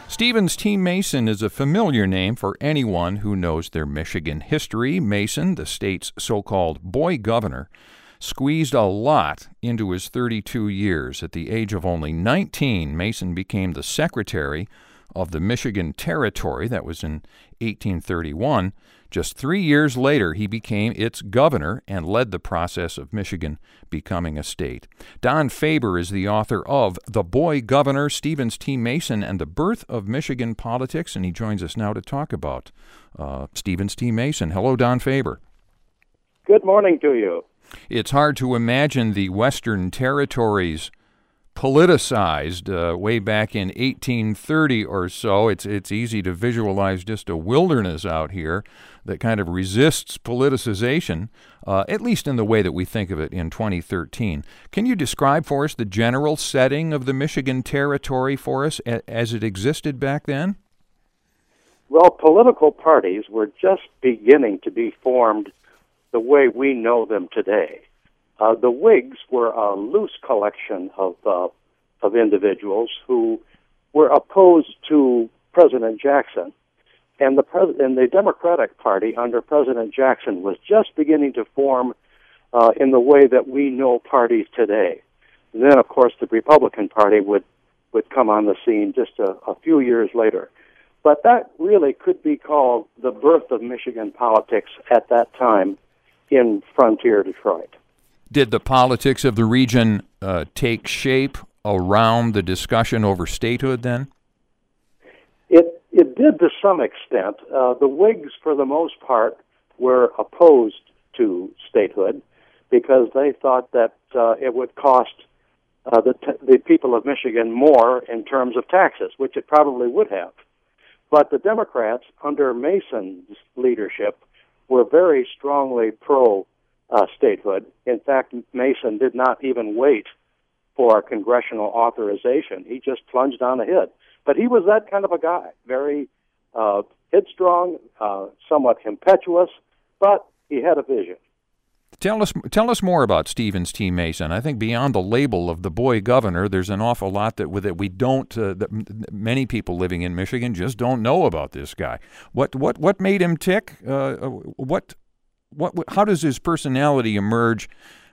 Stevens T. Mason is a familiar name for anyone who knows their Michigan history. Mason, the state's so-called boy governor, squeezed a lot into his 32 years. At the age of only 19, Mason became the secretary of the Michigan Territory. That was in 1831. Just 3 years later, he became its governor and led the process of Michigan becoming a state. Don Faber is the author of The Boy Governor, Stevens T. Mason, and the Birth of Michigan Politics, and he joins us now to talk about Stevens T. Mason. Hello, Don Faber. Good morning to you. It's hard to imagine the Western Territories politicized way back in 1830 or so. It's easy to visualize just a wilderness out here that kind of resists politicization, at least in the way that we think of it in 2013. Can you describe for us the general setting of the Michigan Territory for us as it existed back then? Well, political parties were just beginning to be formed the way we know them today. The Whigs were a loose collection of individuals who were opposed to President Jackson, and the Democratic Party under President Jackson was just beginning to form in the way that we know parties today. And then, of course, the Republican Party would come on the scene just a few years later. But that really could be called the birth of Michigan politics at that time in frontier Detroit. Did the politics of the region take shape around the discussion over statehood then? It did to some extent. The Whigs, for the most part, were opposed to statehood because they thought that it would cost the people of Michigan more in terms of taxes, which it probably would have. But the Democrats, under Mason's leadership, were very strongly pro-statehood. In fact, Mason did not even wait for congressional authorization. He just plunged on ahead. But he was that kind of a guy, very headstrong, somewhat impetuous, but he had a vision. Tell us more about Stevens T. Mason. I think beyond the label of the boy governor, there's an awful lot that we don't, that many people living in Michigan just don't know about this guy. What made him tick? How does his personality emerge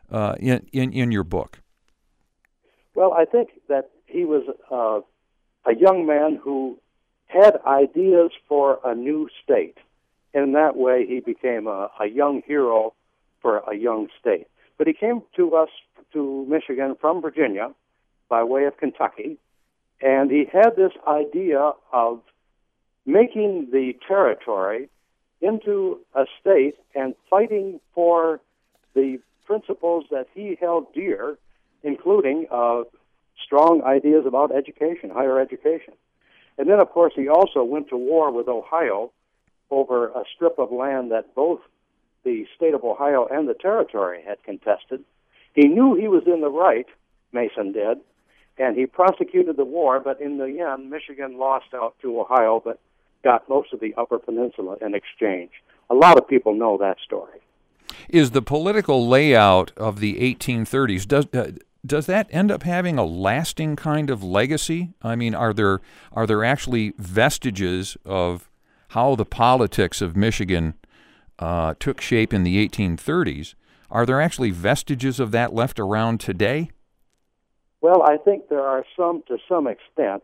in your book? Well, I think that he was a young man who had ideas for a new state. In that way, he became a young hero for a young state. But he came to Michigan from Virginia by way of Kentucky, and he had this idea of making the territory into a state and fighting for the principles that he held dear, including strong ideas about education, higher education. And then, of course, he also went to war with Ohio over a strip of land that both the state of Ohio and the territory had contested. He knew he was in the right, Mason did, and he prosecuted the war, but in the end, Michigan lost out to Ohio, but got most of the Upper Peninsula in exchange. A lot of people know that story. Is the political layout of the 1830s, does that end up having a lasting kind of legacy? I mean, are there actually vestiges of how the politics of Michigan took shape in the 1830s? Are there actually vestiges of that left around today? Well, I think there are some to some extent.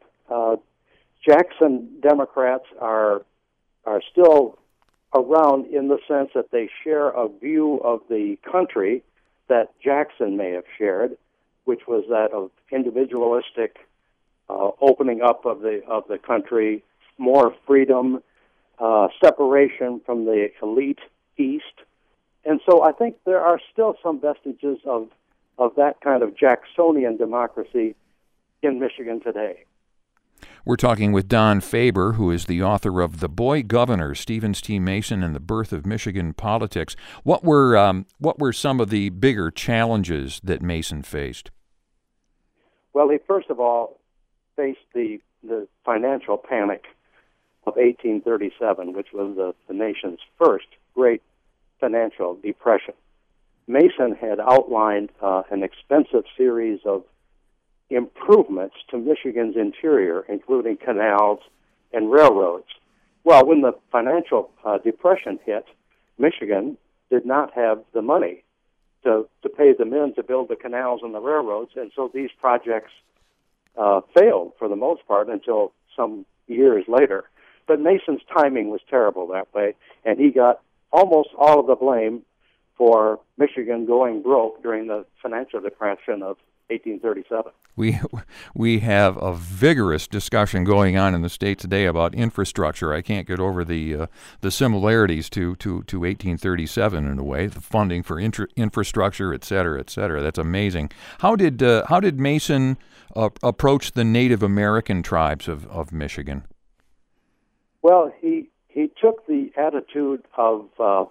Jackson Democrats are still around in the sense that they share a view of the country that Jackson may have shared, which was that of individualistic opening up of the country, more freedom, separation from the elite East. And so I think there are still some vestiges of that kind of Jacksonian democracy in Michigan today. We're talking with Don Faber, who is the author of The Boy Governor, Stevens T. Mason and the Birth of Michigan Politics. What were some of the bigger challenges that Mason faced? Well, he first of all faced the financial panic of 1837, which was the nation's first great financial depression. Mason had outlined an expensive series of improvements to Michigan's interior, including canals and railroads. Well, when the financial depression hit, Michigan did not have the money to pay the men to build the canals and the railroads, and so these projects failed for the most part until some years later. But Mason's timing was terrible that way, and he got almost all of the blame for Michigan going broke during the financial depression of 1837. We have a vigorous discussion going on in the state today about infrastructure. I can't get over the similarities to 1837 in a way, the funding for infrastructure, et cetera, et cetera. That's amazing. How did Mason approach the Native American tribes of Michigan? Well, he took the attitude of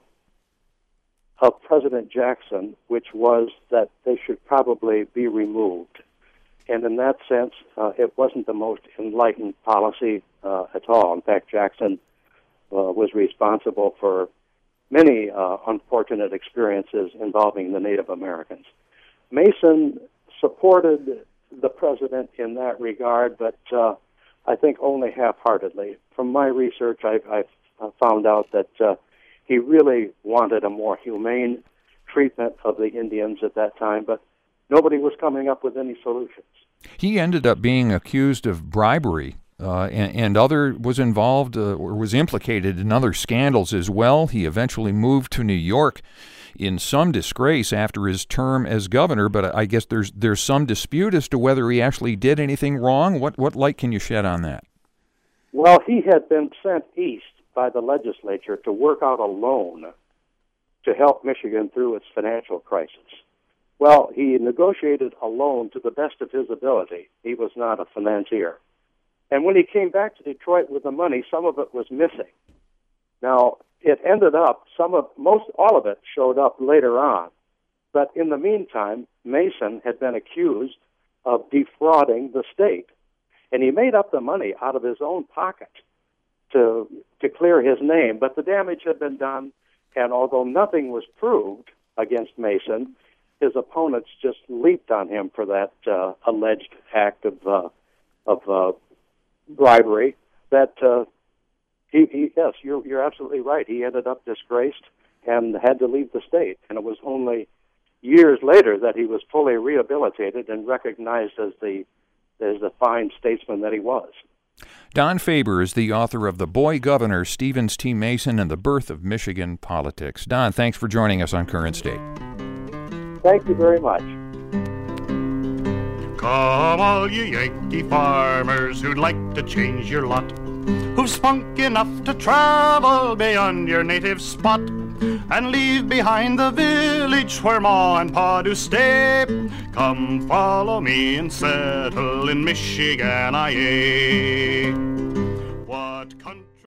President Jackson, which was that they should probably be removed. And in that sense, it wasn't the most enlightened policy at all. In fact, Jackson was responsible for many unfortunate experiences involving the Native Americans. Mason supported the president in that regard, but I think only half-heartedly. From my research, I've found out that he really wanted a more humane treatment of the Indians at that time, but nobody was coming up with any solutions. He ended up being accused of bribery and was involved or was implicated in other scandals as well. He eventually moved to New York in some disgrace after his term as governor, but I guess there's some dispute as to whether he actually did anything wrong. What light can you shed on that? Well, he had been sent east by the legislature to work out a loan to help Michigan through its financial crisis. Well, he negotiated a loan to the best of his ability. He was not a financier. And when he came back to Detroit with the money, some of it was missing. Now, it ended up, all of it showed up later on. But in the meantime, Mason had been accused of defrauding the state. And he made up the money out of his own pocket to clear his name. But the damage had been done, and although nothing was proved against Mason, his opponents just leaped on him for that alleged act of bribery. That yes, you're absolutely right. He ended up disgraced and had to leave the state. And it was only years later that he was fully rehabilitated and recognized as the fine statesman that he was. Don Faber is the author of The Boy Governor, Stevens T. Mason, and the Birth of Michigan Politics. Don, thanks for joining us on Current State. Thank you very much. Come all you Yankee farmers who'd like to change your lot, who've spunk enough to travel beyond your native spot, and leave behind the village where Ma and Pa do stay. Come follow me and settle in Michigan, IA.